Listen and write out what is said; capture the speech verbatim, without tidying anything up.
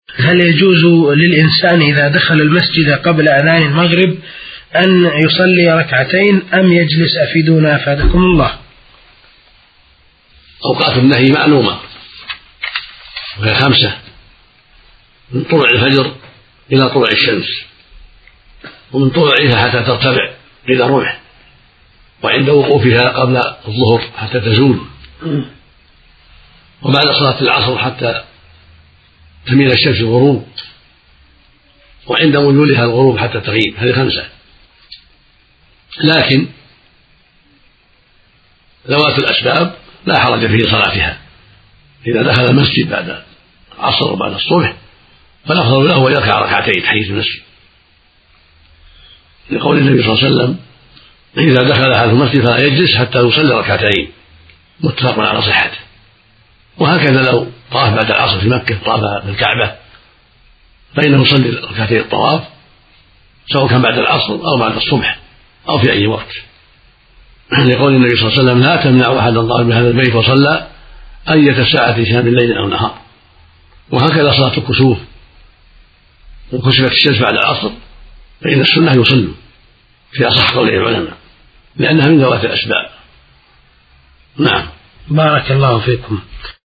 هل يجوز للإنسان إذا دخل المسجد قبل أذان المغرب أن يصلي ركعتين أم يجلس؟ أفيدونا أفادكم الله. أوقات النهي معلومة وهي خمسة: من طلوع الفجر إلى طلوع الشمس، ومن طلوعها حتى ترتفع إلى رمح، وعند وقوفها قبل الظهر حتى تزول، وبعد صلاة العصر حتى تميل الشمس الغروب، وعند ميولها الغروب حتى تغيب. هذه خمسة. لكن ذوات الأسباب لا حرج في صلاتها. إذا دخل المسجد بعد العصر وبعد الصبح فالأفضل له أن يركع ركعتين تحية المسجد، لقول النبي صلى الله عليه وسلم: إذا دخل أحد المسجد فلا يجلس حتى يصلي ركعتين، متفق على صحته. وهكذا لو طاف بعد العصر في مكة، طاف بالكعبة، فإنه يصلي ركعتين الطواف سواء كان بعد العصر أو بعد الصبح أو في أي وقت، لقول النبي صلى الله عليه وسلم: لا تمنع أحد الله بهذا البيت وصلى أية ساعة كان من ليل أو نهار. وهكذا صلاة الكسوف، إن كسفت الشمس بعد العصر فإن السنة يصلوا في أصح قول العلماء، لأنها من ذوات الأسباب. نعم. بارك الله فيكم.